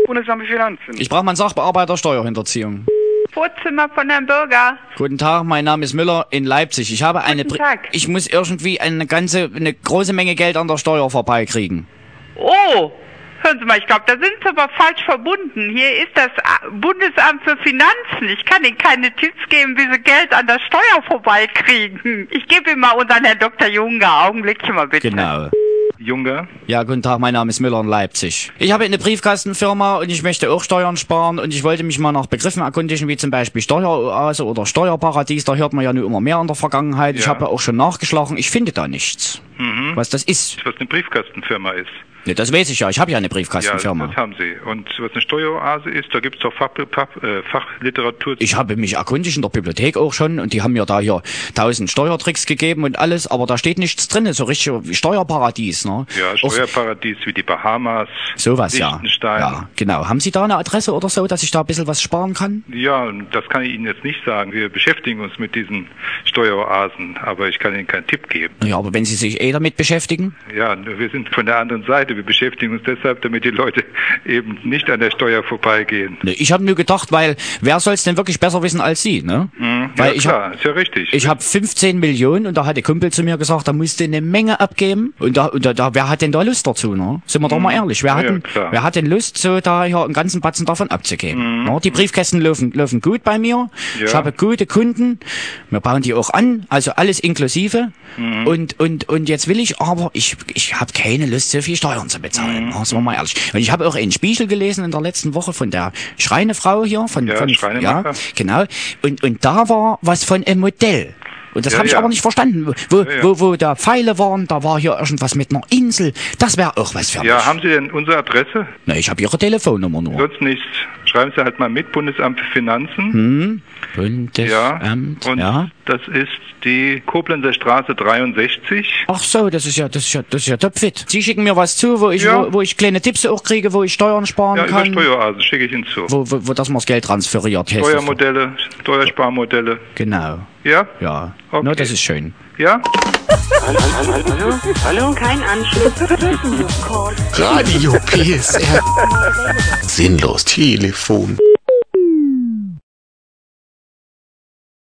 Bundesamt für Finanzen. Ich brauche mal einen Sachbearbeiter Steuerhinterziehung. Vorzimmer von Herrn Bürger. Guten Tag, mein Name ist Müller in Leipzig. Ich habe Guten Tag. Ich muss irgendwie eine große Menge Geld an der Steuer vorbeikriegen. Oh, hören Sie mal, ich glaube, da sind Sie aber falsch verbunden. Hier ist das Bundesamt für Finanzen. Ich kann Ihnen keine Tipps geben, wie Sie Geld an der Steuer vorbeikriegen. Ich gebe Ihnen mal unseren Herrn Dr. Junger. Augenblickchen mal bitte. Genau. Junger? Ja, guten Tag, mein Name ist Müller in Leipzig. Ich habe eine Briefkastenfirma und ich möchte auch Steuern sparen und ich wollte mich mal nach Begriffen erkundigen, wie zum Beispiel Steueroase oder Steuerparadies. Da hört man ja nur immer mehr in der Vergangenheit. Ja. Ich habe ja auch schon nachgeschlagen. Ich finde da nichts. Was das ist. Was eine Briefkastenfirma ist. Ne, das weiß ich ja. Ich habe ja eine Briefkastenfirma. Ja, das haben Sie. Und was eine Steueroase ist, da gibt es doch Fachliteratur. Ich habe mich erkundigt in der Bibliothek auch schon und die haben mir da hier 1000 Steuertricks gegeben und alles, aber da steht nichts drin, so richtig Steuerparadies, ne? Ja, Steuerparadies wie die Bahamas, sowas, Liechtenstein. Ja, genau. Haben Sie da eine Adresse oder so, dass ich da ein bisschen was sparen kann? Ja, das kann ich Ihnen jetzt nicht sagen. Wir beschäftigen uns mit diesen Steueroasen, aber ich kann Ihnen keinen Tipp geben. Ja, aber wenn Sie sich damit beschäftigen? Ja, wir sind von der anderen Seite. Wir beschäftigen uns deshalb, damit die Leute eben nicht an der Steuer vorbeigehen. Ne, ich habe nur gedacht, weil wer soll es denn wirklich besser wissen als Sie, ne? Weil ja, klar, ist ja richtig. Ich habe 15 Millionen und da hat der Kumpel zu mir gesagt, da musst du eine Menge abgeben. Und da wer hat denn da Lust dazu, ne? Sind wir doch mal ehrlich. Wer hat denn Lust, so da hier einen ganzen Batzen davon abzugeben? Ne? Die Briefkästen laufen gut bei mir. Ja. Ich habe gute Kunden. Wir bauen die auch an, also alles inklusive. Und jetzt will ich aber, ich habe keine Lust, so viel Steuern zu bezahlen. Sind wir mal ehrlich. Und ich habe auch einen Spiegel gelesen in der letzten Woche von der Schreinefrau hier. Ja, genau. Und da war was von einem Modell. Und das habe ich aber nicht verstanden. Wo da Pfeile waren, da war hier irgendwas mit einer Insel. Das wäre auch was für mich. Ja, haben Sie denn unsere Adresse? Na, ich habe Ihre Telefonnummer nur. Sonst nichts. Schreiben Sie halt mal mit, Bundesamt für Finanzen. Bundesamt, und das ist die Koblenzer Straße 63. Ach so, das ist ja topfit. Sie schicken mir was zu, wo ich kleine Tipps auch kriege, wo ich Steuern sparen kann. Ja, über Steueroasen schicke ich Ihnen zu. Wo das man das Geld transferiert. Steuermodelle, Steuersparmodelle. Genau. Ja? Ja. Okay. No, das ist schön. Ja? Hallo? Kein Anschluss. Radio PSR. Sinnlos Telefon.